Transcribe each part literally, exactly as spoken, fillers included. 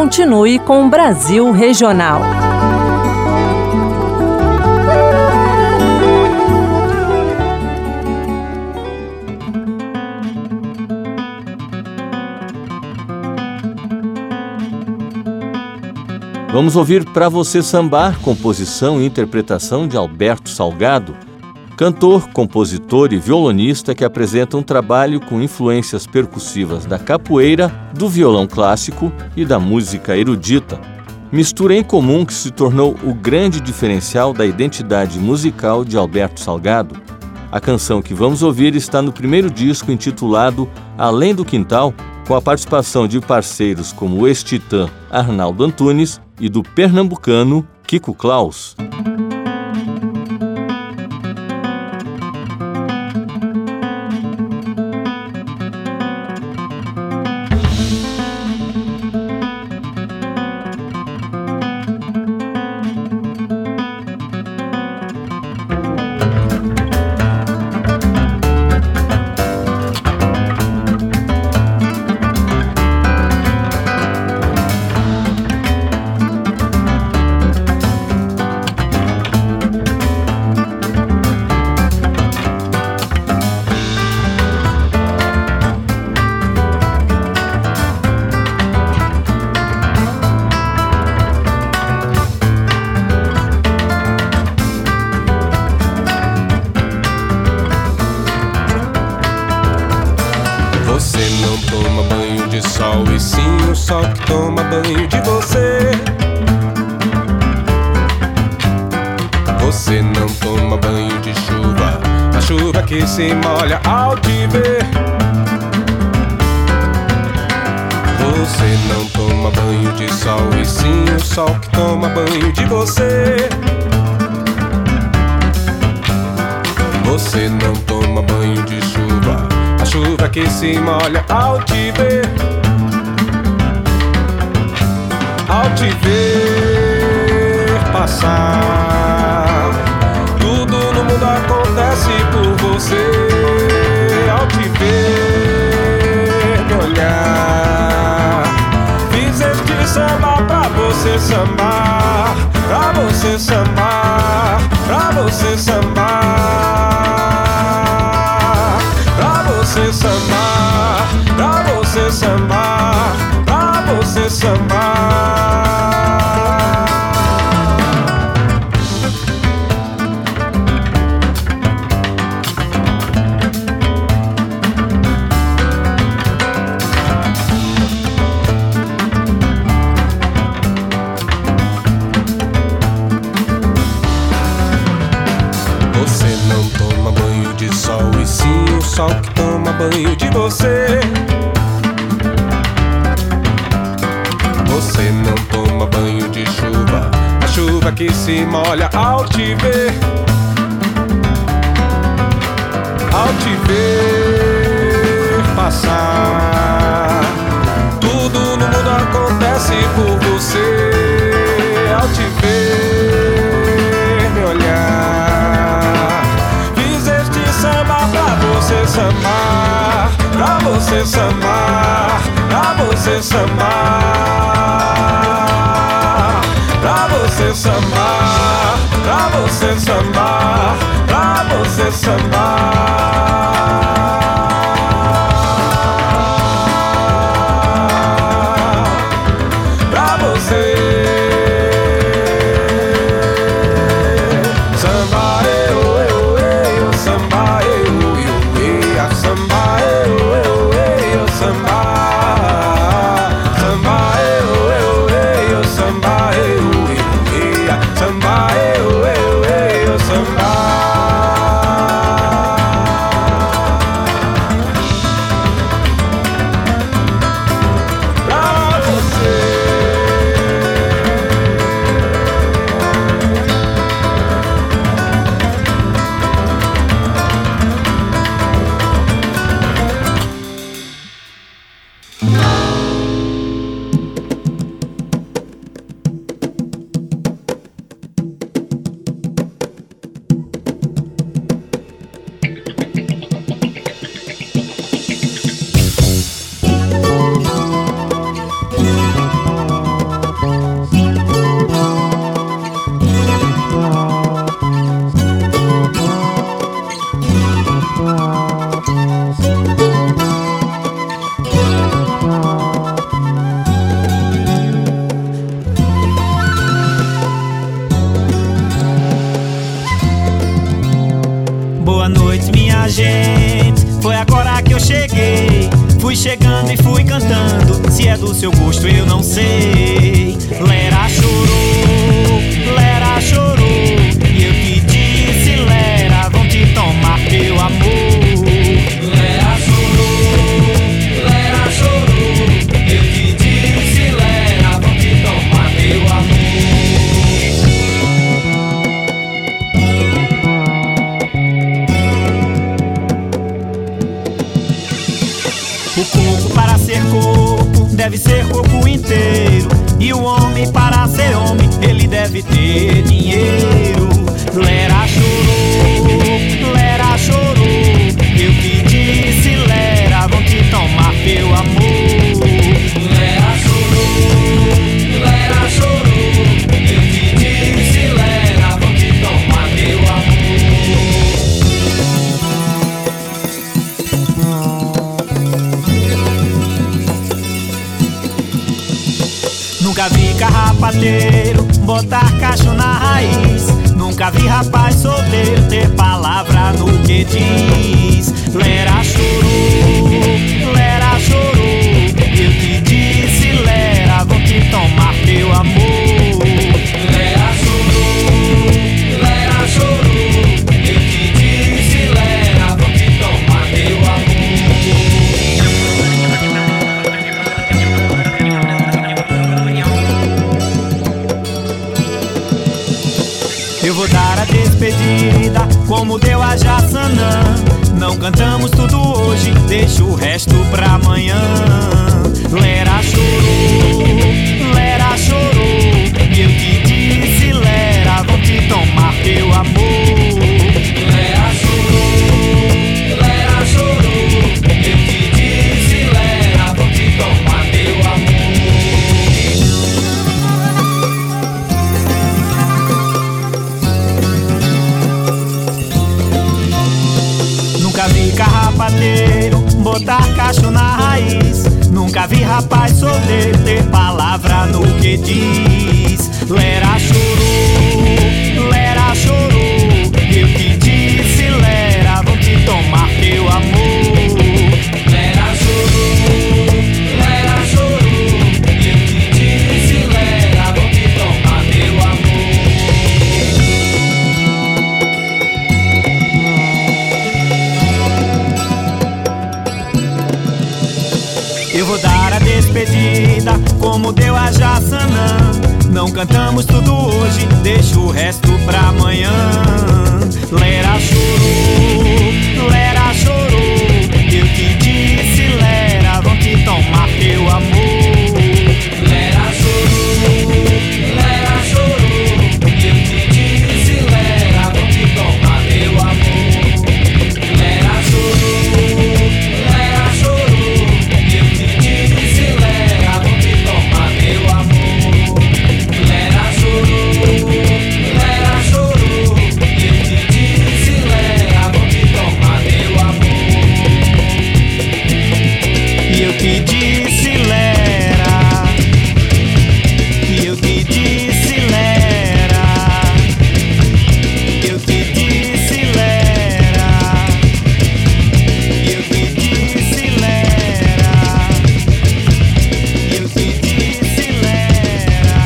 continue com o Brasil Regional. Vamos ouvir Pra Você Sambar, composição e interpretação de Alberto Salgado, cantor, compositor e violonista que apresenta um trabalho com influências percussivas da capoeira, do violão clássico e da música erudita. Mistura em comum que se tornou o grande diferencial da identidade musical de Alberto Salgado. A canção que vamos ouvir está no primeiro disco intitulado Além do Quintal, com a participação de parceiros como o ex-titã Arnaldo Antunes e do pernambucano Kiko Klaus. Você não toma banho de sol e sim o sol que toma banho de você. Você não toma banho de chuva, a chuva que se molha ao te ver. Você não toma banho de sol e sim o sol que toma banho de você. Você não toma banho de chuva, a chuva que se molha ao te ver. Ao te ver passar, tudo no mundo acontece por você. Ao te ver me olhar, fiz este samba pra você sambar, pra você sambar, pra você sambar. Você sambar, pra você sambar, pra você sambar. Você não toma banho de sol e sim o sol que toma banho de você. Você não toma banho de chuva, a chuva que se molha ao te ver. Ao te ver passar, tudo no mundo acontece por você. Ao te ver me olhar, fiz este samba pra você sambar, pra você sambar, pra você sambar, pra você sambar, pra você sambar, pra você sambar. Pra você sambar, eu, eu, eu, sambar, eu, eu, eu, sambar, eu, eu, eu, sambar, sambar, eu, eu, eu, sambar, eu, eu, eu, sambar, eu, eu, eu, sambar. Fui chegando e fui cantando, se é do seu gosto eu não sei. Lera chorou, Lera chorou, e eu te disse, Lera, vão te tomar teu amor. Lera chorou, Lera chorou, eu te disse, Lera, vão te tomar teu amor. O corpo para ser corpo deve ser corpo inteiro, e o homem para ser homem ele deve ter dinheiro. Lera chorou, Lera chorou, eu te disse, Lera, vão te tomar teu amor. Lera chorou, Lera chorou, eu te disse, Lera, vão te tomar teu amor. Nunca vi carrapateiro botar cacho na raiz, nunca vi rapaz solteiro ter palavra no que diz. Lera chorou, Lera chorou, eu te disse, Lera, vão te tomar teu amor. Lera chorou, Lera chorou, eu te disse, Lera, vão te tomar teu amor. Eu vou dar a despedida, como deu a Jaçanã. Não cantamos tudo hoje, deixa o resto pra amanhã. Lera chorou, Lera chorou, e eu te disse, Lera, vão te tomar teu amor. Lera chorou, Lera chorou, eu te disse, Lera, vão te tomar teu amor. Nunca vi carrapateiro botar cacho na raiz, nunca vi rapaz solteiro ter palavra no que diz. Lera chorou, Lera chorou, eu te disse, Lera, vão te tomar teu amor. Lera chorou, Lera chorou, eu te disse, Lera, vão te tomar teu amor. Eu vou dar a despedida, como deu a Jaçanã. Não cantamos tudo hoje, deixa o resto pra amanhã. Lera chorou, Lera chorou, eu te disse, Lera, vão te tomar teu amor. Lera chorou, Lera chorou, eu te disse, Lera, vão te tomar teu amor. Lera chorou, Lera chorou, eu te disse, Lera, vão te tomar teu amor. Lera chorou, Lera chorou, eu te disse, Lera, vão te tomar teu amor. E eu te disse, Lera, e eu te disse, Lera, eu te disse, Lera, eu te disse, Lera, eu te disse, Lera, eu te disse, Lera.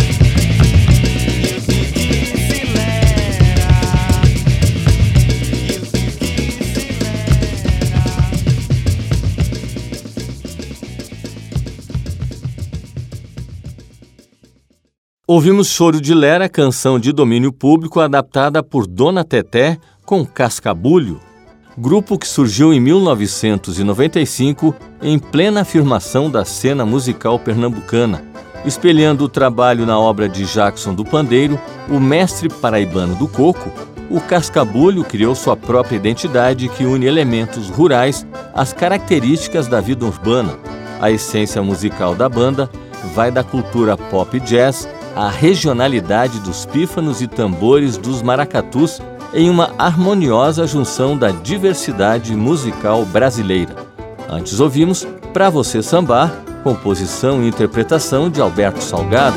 Ouvimos Choro de Lera, canção de domínio público adaptada por Dona Teté com Cascabulho, grupo que surgiu em mil novecentos e noventa e cinco em plena afirmação da cena musical pernambucana, espelhando o trabalho na obra de Jackson do Pandeiro, o mestre paraibano do coco. O Cascabulho criou sua própria identidade que une elementos rurais às características da vida urbana. A essência musical da banda vai da cultura pop e jazz à regionalidade dos pífanos e tambores dos maracatus em uma harmoniosa junção da diversidade musical brasileira. Antes ouvimos Pra Você Sambar, composição e interpretação de Alberto Salgado.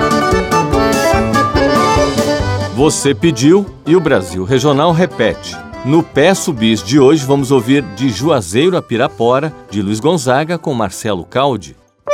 Você pediu e o Brasil Regional repete. No Peço Bis de hoje vamos ouvir De Juazeiro a Pirapora, de Luiz Gonzaga, com Marcelo Caldi.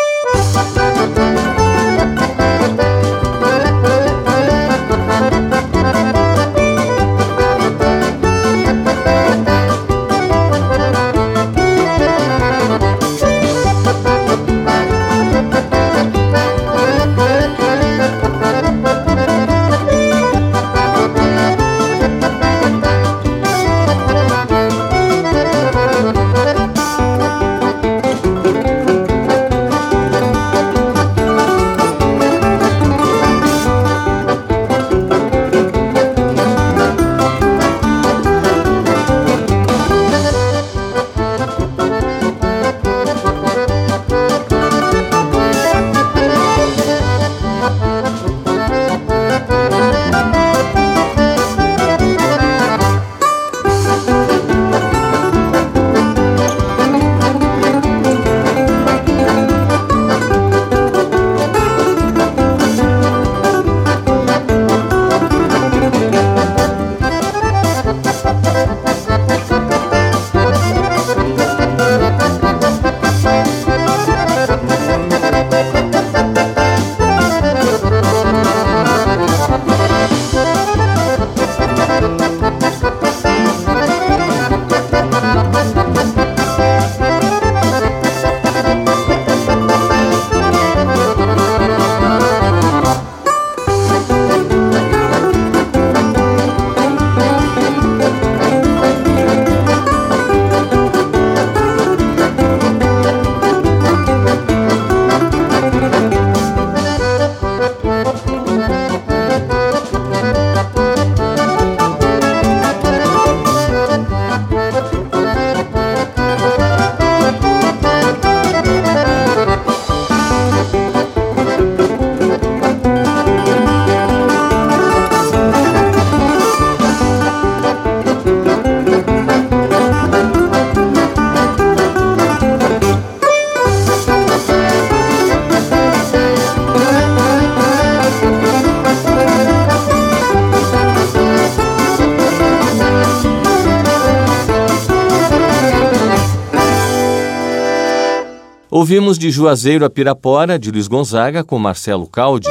Ouvimos De Juazeiro a Pirapora, de Luiz Gonzaga, com Marcelo Caldi.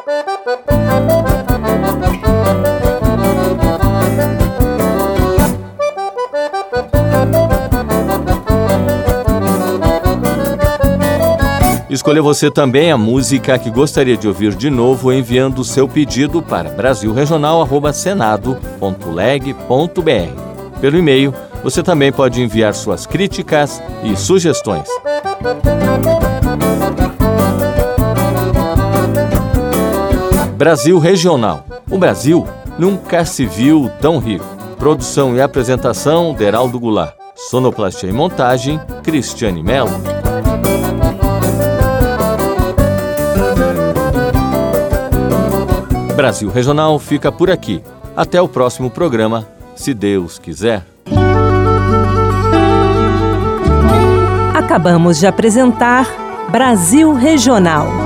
Escolha você também a música que gostaria de ouvir de novo, enviando o seu pedido para brasil regional arroba senado ponto leg ponto br. Pelo e-mail, você também pode enviar suas críticas e sugestões. Brasil Regional. O Brasil nunca se viu tão rico. Produção e apresentação, Deraldo Goulart. Sonoplastia e montagem, Cristiane Mello. Brasil Regional fica por aqui. Até o próximo programa, se Deus quiser. Acabamos de apresentar Brasil Regional.